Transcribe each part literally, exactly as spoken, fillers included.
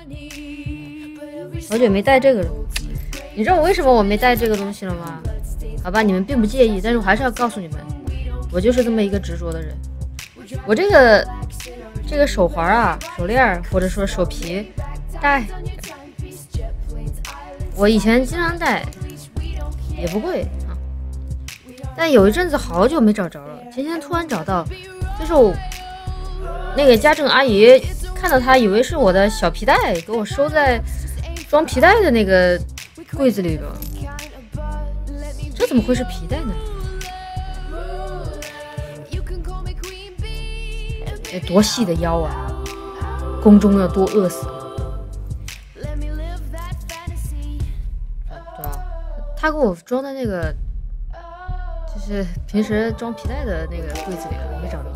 好久没带这个了，你知道我为什么我没带这个东西了吗？好吧，你们并不介意，但是我还是要告诉你们，我就是这么一个执着的人。我这个这个手环啊、手链或者说手皮戴，我以前经常戴，也不贵啊。但有一阵子好久没找着了，今天突然找到，就是我那个家政阿姨看到它，以为是我的小皮带，给我收在装皮带的那个柜子里了。这怎么会是皮带呢？这多细的腰啊！宫中要多饿死了。对啊，他给我装在那个，就是平时装皮带的那个柜子里了，没找着。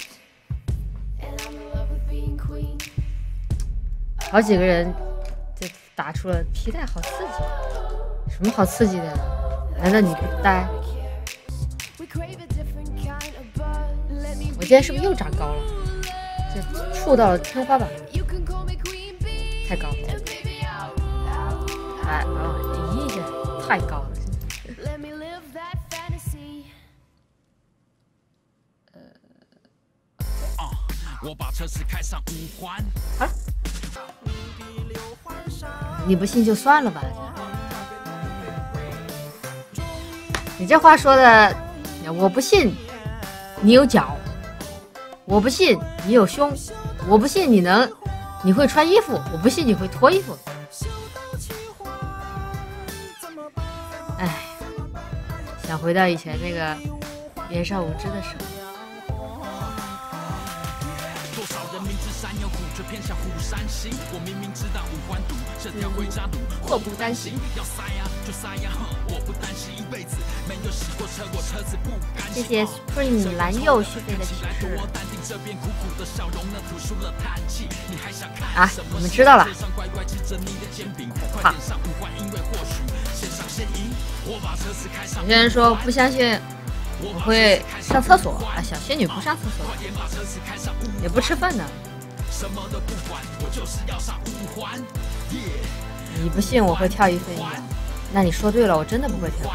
好几个人就打出了皮带好刺激，什么好刺激的？难道你不戴？我今天是不是又长高了？就触到了天花板，太高了！哎啊，咦，太高了！呃，我把车子开上五环。啊？你不信就算了吧。你这话说的，我不信你有脚，我不信你有胸，我不信你能你会穿衣服，我不信你会脱衣服。哎，想回到以前那个年少无知的时候。多少人明知山有虎，却偏向虎山行。我明明知道五环堵，这条回家路，祸不单行。要塞呀就塞呀，我不担心一辈子没有洗过车，我车子不甘心。谢谢 Spring 蓝柚续费的提示。啊，我们知道了。好。有些人说不相信我会上厕所啊，小仙女不上厕所，也不吃饭的。你不信我会跳一分一秒，那你说对了，我真的不会跳。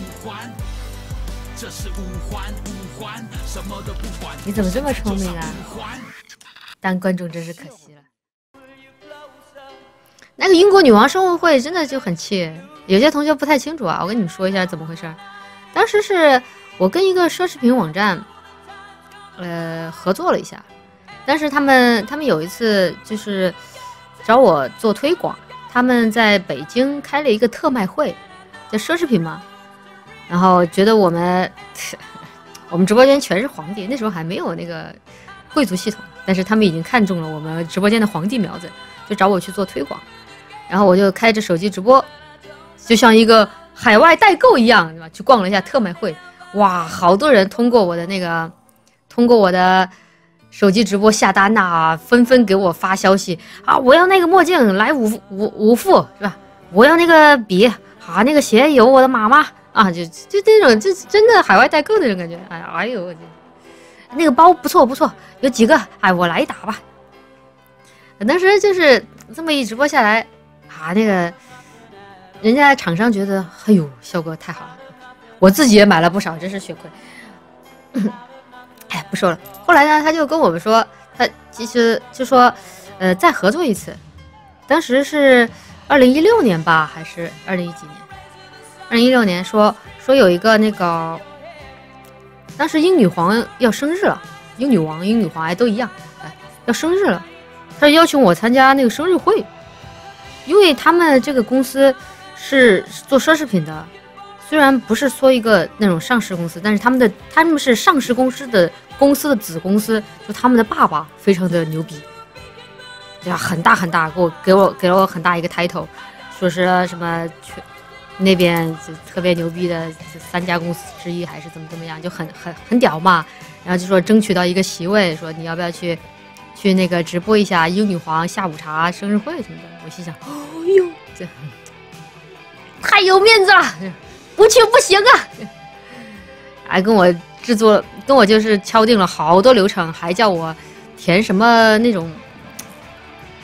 你怎么这么聪明啊？当观众真是可惜了。那个英国女王生日会真的就很气，有些同学不太清楚啊，我跟你们说一下怎么回事。当时是我跟一个奢侈品网站，呃，合作了一下，但是他们他们有一次就是找我做推广，他们在北京开了一个特卖会，叫奢侈品嘛，然后觉得我们我们直播间全是皇帝，那时候还没有那个贵族系统，但是他们已经看中了我们直播间的皇帝苗子，就找我去做推广，然后我就开着手机直播，就像一个海外代购一样，对吧？去逛了一下特卖会。哇，好多人通过我的那个，通过我的手机直播下单呐、啊，纷纷给我发消息啊！我要那个墨镜，来五五五副是吧？我要那个笔啊，那个鞋有我的妈妈啊，就就那种，就真的海外代购那种感觉。哎呀，哎呦，那个包不错不错，有几个，哎，我来一打吧。当时就是这么一直播下来啊，那个人家厂商觉得，哎呦，效果太好了。我自己也买了不少，真是血亏。哎，不说了。后来呢，他就跟我们说，他其实就说，呃，再合作一次。当时是二零一六年吧，还是二零一几年？二零一六年说说有一个那个，当时英女皇要生日了，英女王、英女皇哎都一样，哎要生日了，他要求我参加那个生日会，因为他们这个公司是做奢侈品的。虽然不是说一个那种上市公司，但是他们的他们是上市公司的公司的子公司，就他们的爸爸非常的牛逼，对吧？很大很大，给我给我给了我很大一个 title， 说是什么全那边就特别牛逼的三家公司之一，还是怎么怎么样，就很很很屌嘛。然后就说争取到一个席位，说你要不要去去那个直播一下英女皇下午茶生日会什么的。我心想，哦呦，这太有面子了。不去不行啊！还跟我制作，跟我就是敲定了好多流程，还叫我填什么那种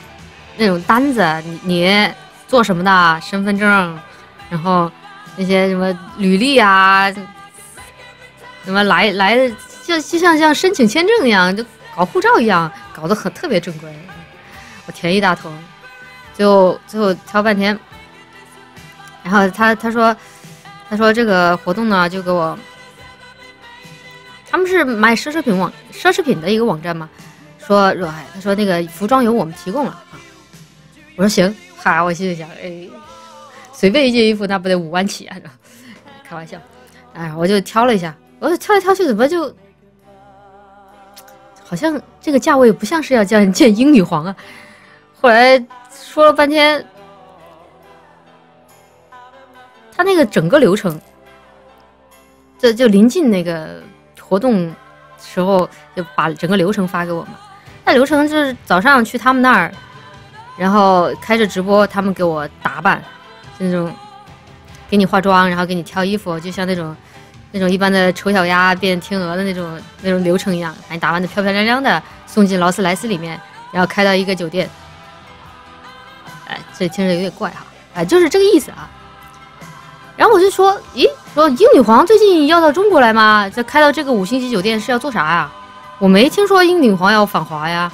那种单子，你你做什么的，身份证，然后那些什么履历啊，什么来来的，就就像像申请签证一样，就搞护照一样，搞得很特别正规。我填一大通，最后最后挑半天，然后他他说他说这个活动呢，就给我。他们是卖奢侈品网奢侈品的一个网站嘛，说说哎，他说那个服装由我们提供了啊。我说行，哈，我心里想，哎，随便一件衣服那不得五万起啊？开玩笑，哎，我就挑了一下，我说挑来挑去怎么就好像这个价位不像是要叫见英女皇啊。后来说了半天，他那个整个流程，就就临近那个。活动时候就把整个流程发给我们，那流程就是早上去他们那儿，然后开着直播，他们给我打扮，那种给你化妆，然后给你挑衣服，就像那种那种一般的丑小鸭变天鹅的那种那种流程一样，把你打扮的漂漂亮亮的，送进劳斯莱斯里面，然后开到一个酒店。哎，这听着有点怪哈，哎，就是这个意思啊。然后我就说，咦，说英女皇最近要到中国来吗？这开到这个五星级酒店是要做啥呀？我没听说英女皇要访华呀。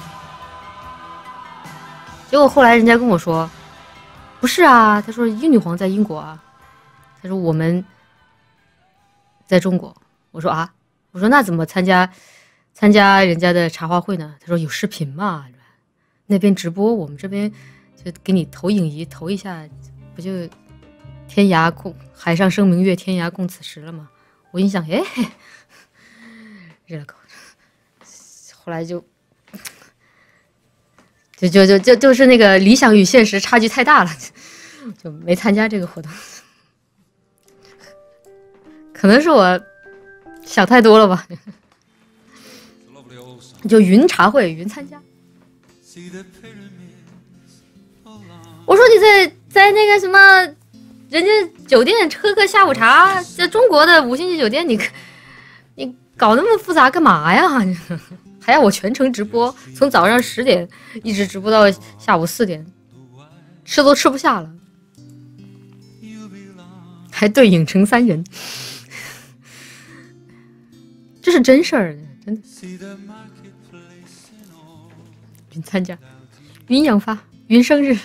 结果后来人家跟我说，不是啊，他说英女皇在英国啊，他说我们在中国。我说啊，我说那怎么参加参加人家的茶话会呢？他说有视频嘛，那边直播，我们这边就给你投影仪投一下，不就天涯共海上生明月，天涯共此时了吗？我一想，哎，热了口。后来就就就就就就是那个理想与现实差距太大了，就没参加这个活动。可能是我想太多了吧。就云茶会，云参加。我说你在在那个什么人家酒店喝个下午茶，在中国的五星级酒店，你你搞那么复杂干嘛呀？还要我全程直播，从早上十点一直直播到下午四点，吃都吃不下了，还对影成三人，这是真事儿，真的。云参加，云养发，云生日。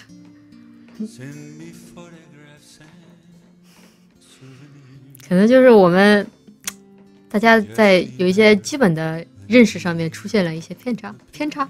可能就是我们大家在有一些基本的认识上面出现了一些偏差偏差。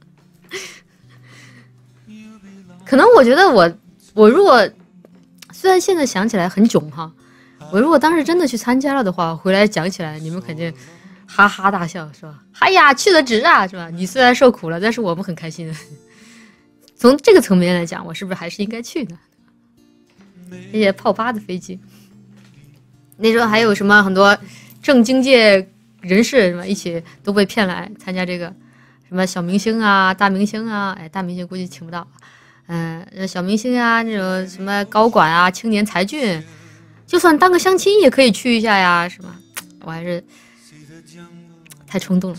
可能我觉得我我如果虽然现在想起来很囧哈，我如果当时真的去参加了的话，回来讲起来你们肯定哈哈大笑是吧？哎呀，去的值啊是吧？你虽然受苦了，但是我们很开心的。从这个层面来讲，我是不是还是应该去呢？那些泡吧的飞机，那时候还有什么很多正经界人士什么一起都被骗来参加这个，什么小明星啊、大明星啊，哎，大明星估计请不到，嗯、呃，小明星啊，那种什么高管啊、青年才俊，就算当个相亲也可以去一下呀，是吧？我还是太冲动了。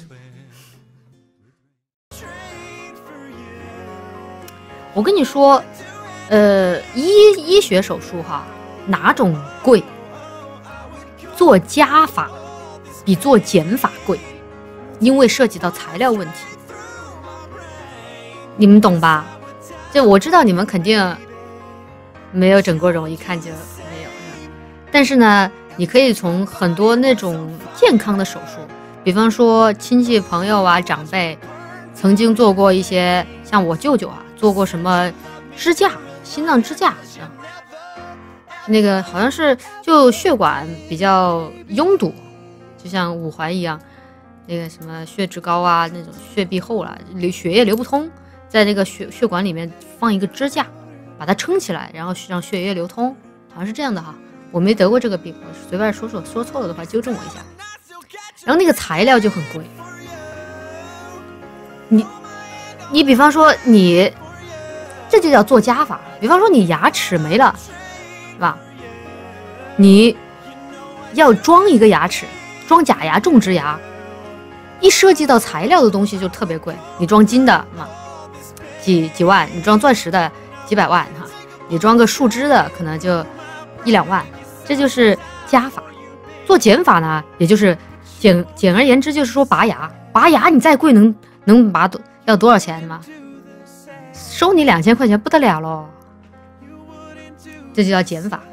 我跟你说，呃，医医学手术哈，哪种贵？做加法比做减法贵，因为涉及到材料问题，你们懂吧？就我知道你们肯定没有整过容，一看就没有。但是呢，你可以从很多那种健康的手术，比方说亲戚朋友啊、长辈曾经做过一些，像我舅舅啊。做过什么支架，心脏支架、啊、那个好像是就血管比较拥堵，就像五环一样，那个什么血脂高啊，那种血壁厚了，流血液流不通，在那个血血管里面放一个支架，把它撑起来，然后让血液流通，好像是这样的哈。我没得过这个病，我随便说说，说错了的话纠正我一下。然后那个材料就很贵，你你比方说你。这就叫做加法，比方说你牙齿没了，是吧？你要装一个牙齿，装假牙、种植牙，一涉及到材料的东西就特别贵。你装金的嘛， 几几万，你装钻石的几百万哈，你装个树枝的可能就一两万，这就是加法。做减法呢，也就是简简而言之就是说拔牙，拔牙你再贵能能拔多要多少钱吗？收你两千块钱不得了喽，这就叫减法。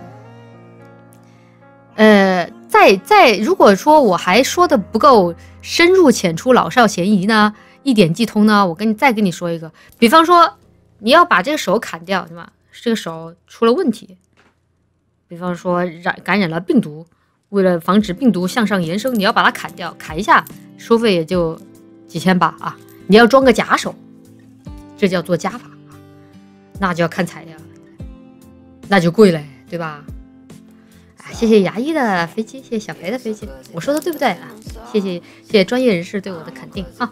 呃，再再如果说我还说的不够深入浅出、老少咸宜呢，一点即通呢，我跟你再跟你说一个，比方说你要把这个手砍掉，对吧？这个手出了问题，比方说染感染了病毒，为了防止病毒向上延伸，你要把它砍掉，砍一下收费也就几千吧啊！你要装个假手，这叫做加法，那就要看材料，那就贵了，对吧？谢谢牙医的飞机，谢谢小裴的飞机，我说的对不对啊？谢谢谢谢专业人士对我的肯定啊！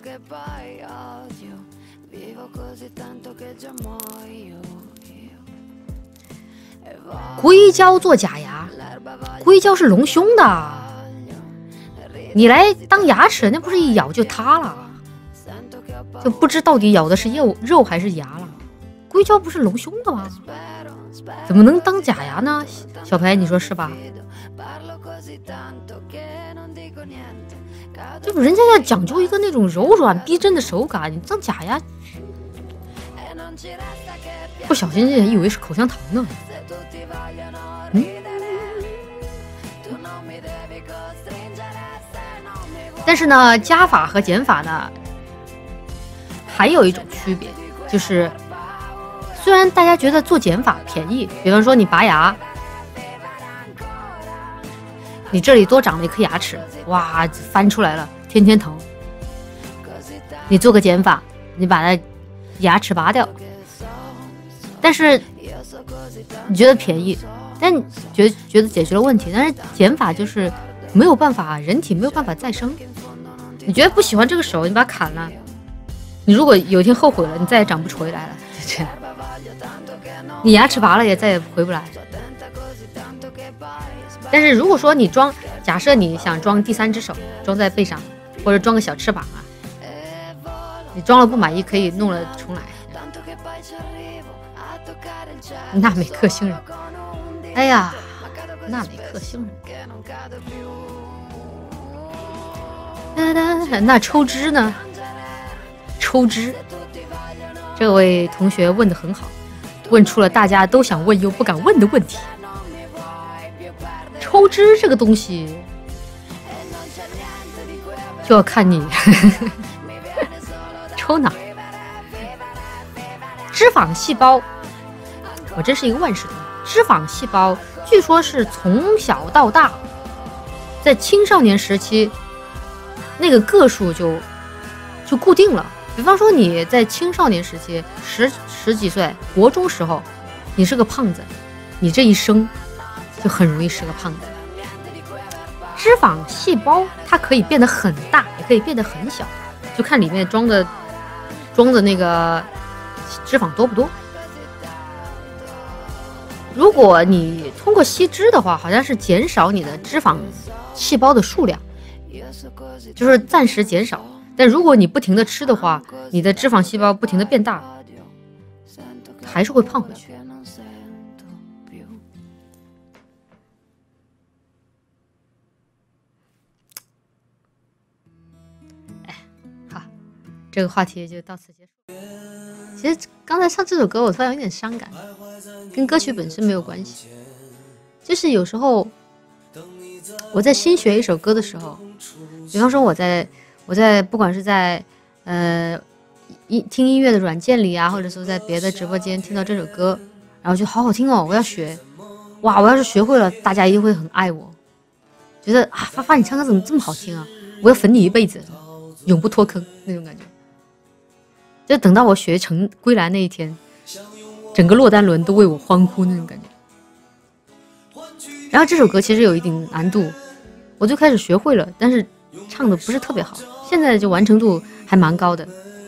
硅胶做假牙，硅胶是隆胸的，你来当牙齿，那不是一咬就塌了，就不知到底咬的是肉肉还是牙了。硅胶不是隆胸的吗？怎么能当假牙呢？小裴，你说是吧？就人家要讲究一个那种柔软逼真的手感，你当假牙，不小心也以为是口香糖呢。嗯，但是呢，加法和减法呢，还有一种区别，就是虽然大家觉得做减法便宜，比方说你拔牙，你这里多长了一颗牙齿，哇，翻出来了，天天疼。你做个减法，你把它牙齿拔掉，但是你觉得便宜，但你觉得觉得解决了问题，但是减法就是没有办法，人体没有办法再生。你觉得不喜欢这个手，你把它砍了，你如果有一天后悔了，你再也长不出回来了，就这样。你牙齿拔了也再也回不来。但是如果说你装，假设你想装第三只手，装在背上，或者装个小翅膀啊，你装了不满意可以弄了重来。纳美克星人，哎呀，纳美克星人，那抽脂呢？抽脂，这位同学问得很好，问出了大家都想问又不敢问的问题。抽脂这个东西，就要看你抽哪。脂肪细胞，我真是一个万事通。脂肪细胞据说是从小到大，在青少年时期，那个个数就就固定了。比方说你在青少年时期，十十几岁，国中时候，你是个胖子，你这一生就很容易是个胖子。脂肪细胞它可以变得很大，也可以变得很小，就看里面装的装的那个脂肪多不多。如果你通过吸脂的话，好像是减少你的脂肪细胞的数量，就是暂时减少。但如果你不停的吃的话，你的脂肪细胞不停的变大，还是会胖回去。哎，好，这个话题就到此结束。其实刚才唱这首歌，我突然有点伤感，跟歌曲本身没有关系，就是有时候我在新学一首歌的时候，比方说我在我在不管是在呃音听音乐的软件里啊，或者说在别的直播间听到这首歌，然后就好好听哦，我要学，哇，我要是学会了，大家一定会很爱我，觉得啊，发发你唱歌怎么这么好听啊，我要粉你一辈子，永不脱坑那种感觉。就等到我学成归来那一天，整个洛丹伦都为我欢呼那种感觉。然后这首歌其实有一定难度，我就开始学会了，但是唱的不是特别好，现在就完成度还蛮高的。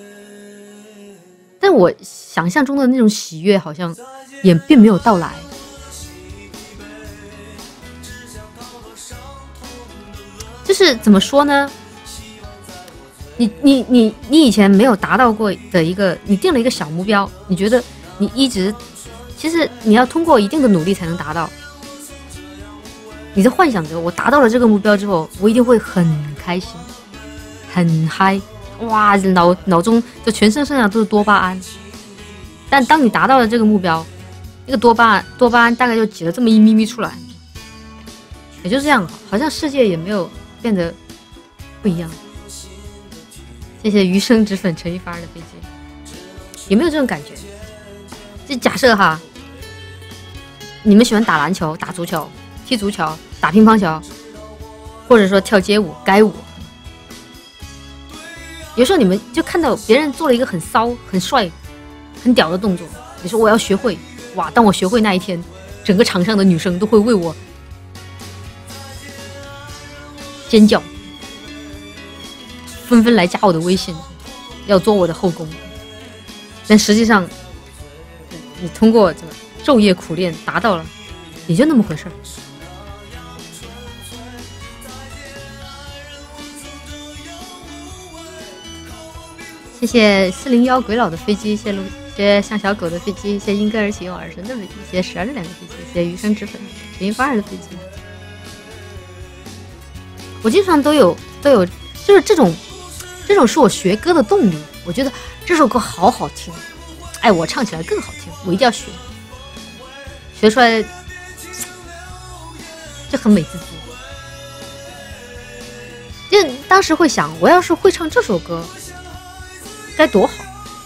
但我想象中的那种喜悦好像也并没有到来。就是怎么说呢？ 你你你你以前没有达到过的一个，你定了一个小目标，你觉得你一直，其实你要通过一定的努力才能达到。你在幻想着我达到了这个目标之后，我一定会很开心，很嗨，哇，脑脑中就全身上下都是多巴胺。但当你达到了这个目标，那个多巴胺多巴胺大概就挤了这么一咪咪出来，也就这样，好像世界也没有变得不一样。谢谢余生只粉陈一发的飞机，有没有这种感觉？就假设哈，你们喜欢打篮球、打足球、踢足球、打乒乓球，或者说跳街舞、街舞。有时候你们就看到别人做了一个很骚、很帅、很屌的动作，你说我要学会，哇！当我学会那一天，整个场上的女生都会为我尖叫，纷纷来加我的微信，要做我的后宫。但实际上，你通过这个昼夜苦练达到了，也就那么回事儿。谢谢四零幺鬼佬的飞机，谢谢谢谢像小狗的飞机，谢谢因歌而起又而生的飞机，谢谢十二的两个飞机，谢谢余生之粉陈一发二的飞机。我经常都有都有，就是这种这种是我学歌的动力。我觉得这首歌好好听，哎，我唱起来更好听，我一定要学，学出来就很美滋滋。就当时会想，我要是会唱这首歌该多好。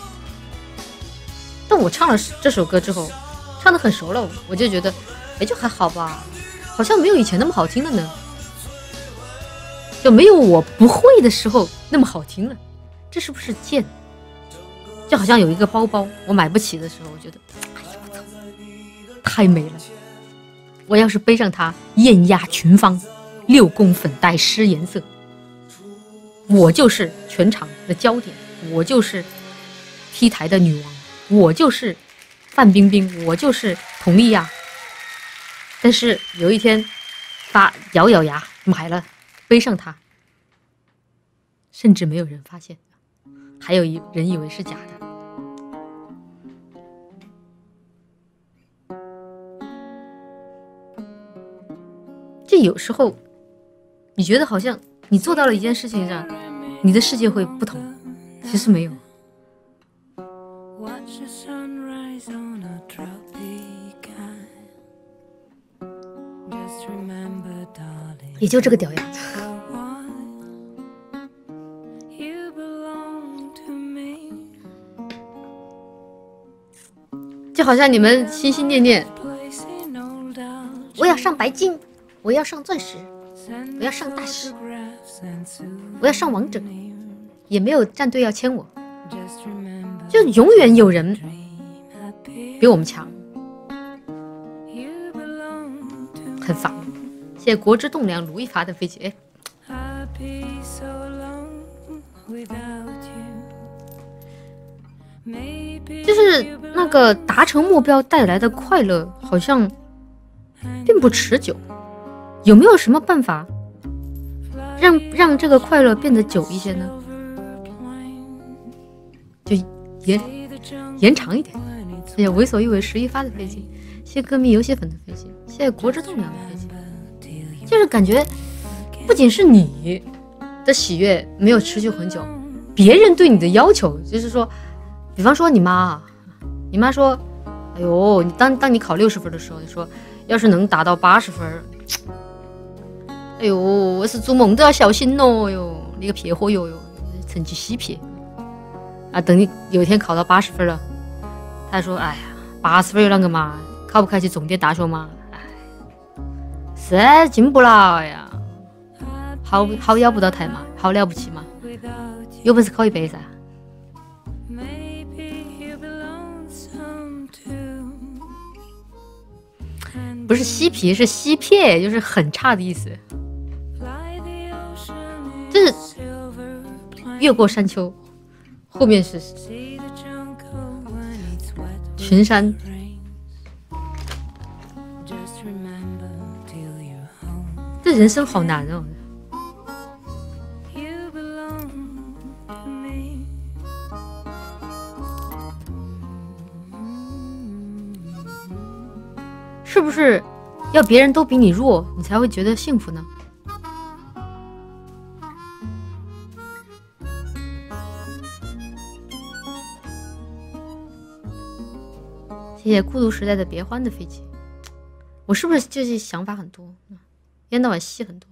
但我唱了这首歌之后，唱得很熟了，我就觉得哎，就还好吧，好像没有以前那么好听了呢，就没有我不会的时候那么好听了。这是不是贱？就好像有一个包包我买不起的时候，我觉得哎呀我操，太美了，我要是背上它，艳压群芳，六宫粉黛施颜色，我就是全场的焦点，我就是 T 台的女王，我就是范冰冰，我就是佟丽娅。但是有一天发咬咬牙买了，背上它，甚至没有人发现，还有一人以为是假的。这有时候你觉得好像你做到了一件事情上，你的世界会不同，其实没有。也就这个屌样子。就好像你们心心念念，我要上白金，我要上钻石，我要上大师，我要上王者，也没有战队要签我，就永远有人比我们强，很烦。谢谢国之栋梁卢一发的飞机，哎，就是那个达成目标带来的快乐好像并不持久，有没有什么办法让让这个快乐变得久一些呢？就延延长一点。谢谢为所欲为十一发的飞机，谢谢歌迷游戏粉的飞机，谢谢国之栋梁的飞机。就是感觉不仅是你的喜悦没有持续很久，别人对你的要求就是说，比方说你妈，你妈说，哎呦，你当当你考六十分的时候，你说要是能达到八十分，哎呦，我是做梦都要小心哦哟，你个撇货哟哟，成绩稀撇啊！等你有一天考到八十分了，他说，哎呀，八十分有那个嘛，考不开去重点大学嘛？实在进不了呀，好好要不到台嘛，好了不起嘛，有本事考一百噻。不是嬉皮，是嬉撇，就是很差的意思。就是越过山丘，后面是群山。这人生好难哦。 是不是要别人都比你弱，你才会觉得幸福呢？谢谢孤独时代的别欢的飞机。我是不是就是想法很多，一天到晚戏很多？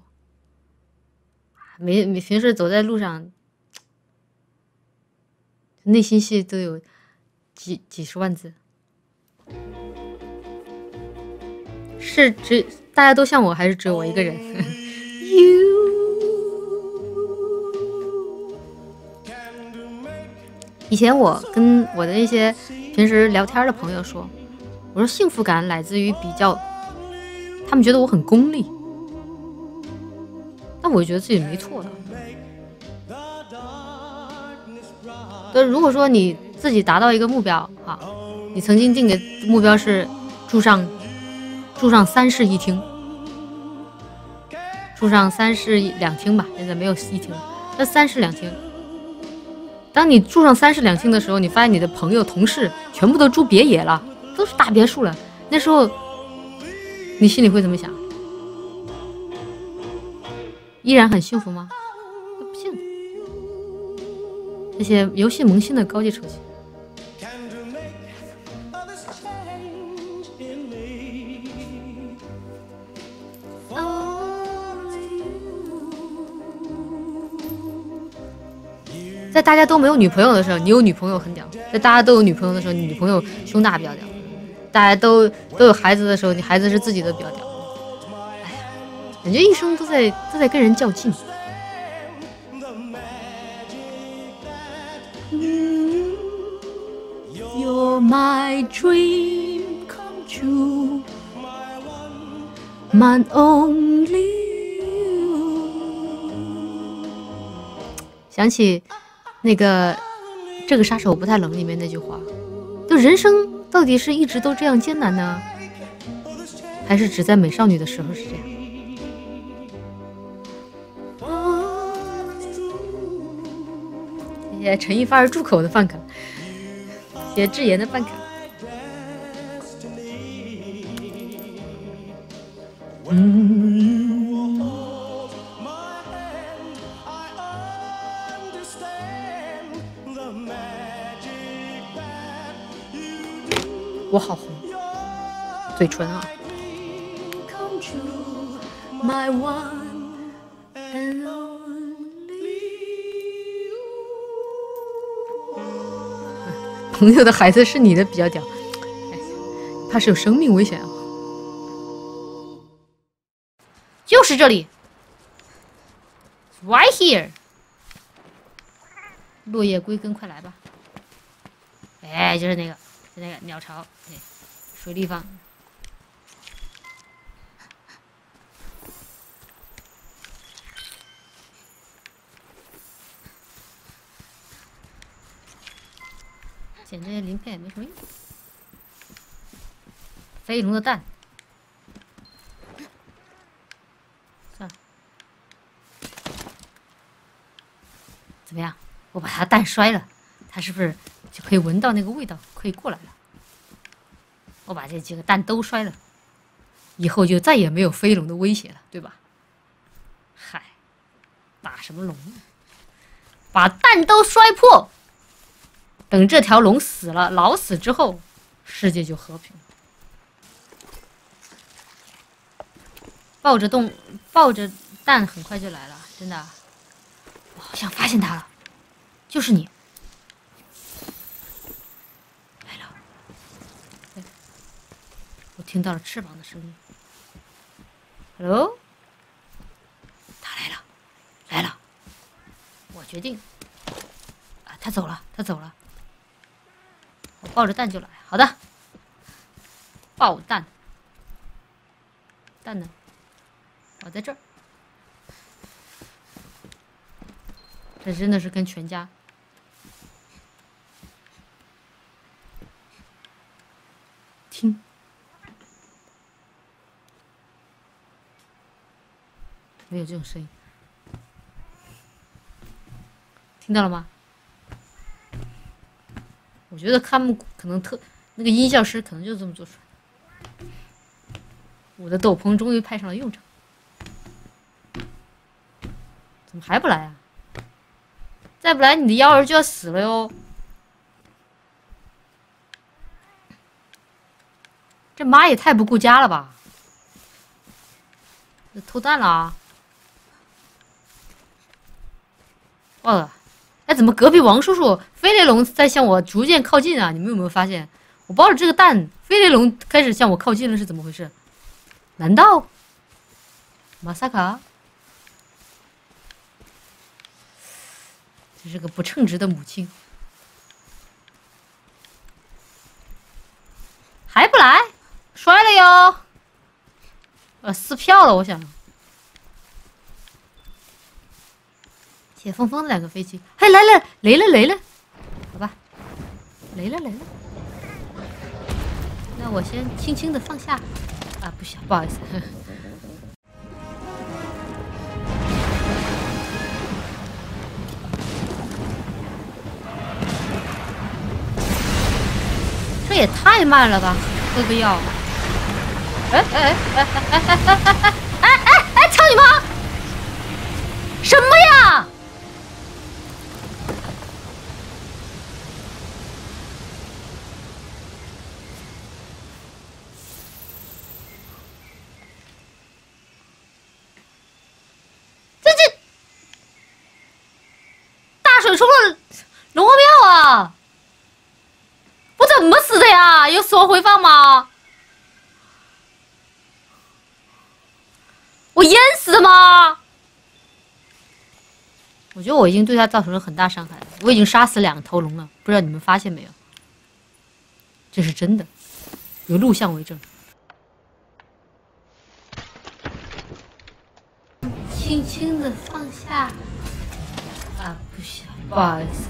没没平时走在路上，内心戏都有几几十万字。是只大家都像我，还是只有我一个人以前我跟我的那些平时聊天的朋友说，我说幸福感来自于比较，他们觉得我很功利，但我觉得自己没错的。但如果说你自己达到一个目标啊，你曾经定的目标是住上住上三室一厅，住上三室两厅吧，现在没有一厅，那三室两厅。当你住上三室两厅的时候，你发现你的朋友同事全部都住别野了，都是大别墅了，那时候你心里会怎么想？依然很幸福吗？不幸福。这些游戏萌新的高级手机，在大家都没有女朋友的时候，你有女朋友很屌；在大家都有女朋友的时候，你女朋友胸大比较屌；大家都都有孩子的时候，你孩子是自己的比较屌。哎呀，感觉一生都在都在跟人较劲。You're my dream come true, my only you。想起那个这个杀手不太冷里面那句话，就人生到底是一直都这样艰难呢，还是只在美少女的时候是这样？谢谢陈一发儿住口的饭卡，谢谢智妍的饭卡。嗯，我好红，嘴唇啊。朋友的孩子是你的比较屌，怕是有生命危险啊！就是这里 ，right here。落叶归根，快来吧！哎，就是那个，就那个鸟巢，对，水立方。捡这些鳞片也没什么用。飞龙的蛋，算了，怎么样？我把它蛋摔了，它是不是就可以闻到那个味道，可以过来了？我把这几个蛋都摔了，以后就再也没有飞龙的威胁了，对吧？嗨，打什么龙？把蛋都摔破。等这条龙死了，老死之后，世界就和平了。抱着洞，抱着蛋，很快就来了，真的。我好像发现它了，就是你。来了，我听到了翅膀的声音。Hello， 它来了，来了。我决定，啊，它走了，它走了。我抱着蛋就来，好的。抱蛋，蛋呢？我在这儿。这真的是跟全家。听，没有这种声音，听到了吗？我觉得他们可能特那个音效师可能就这么做出来。 我的斗篷终于派上了用场。怎么还不来啊？再不来，你的妖儿就要死了哟！这妈也太不顾家了吧！偷蛋了啊！哦，哎，怎么隔壁王叔叔飞雷龙在向我逐渐靠近啊？你们有没有发现？我抱着这个蛋，飞雷龙开始向我靠近了，是怎么回事？难道马萨卡？这是个不称职的母亲，还不来？摔了哟！呃，撕票了，我想。谢峰峰的两个飞机，还来了，雷了，雷了，好吧，雷了，雷了。那我先轻轻的放下，啊，不行，不好意思。这也太慢了吧！喝个药。哎哎哎哎哎哎哎哎哎哎哎！操你妈！什么呀？这这大水冲了龙王庙啊！我怎么死的呀？有死亡回放吗？我淹死的吗？我觉得我已经对他造成了很大伤害了。我已经杀死两头龙了，不知道你们发现没有？这是真的，有录像为证。轻轻的放下。啊，不行，不好意思。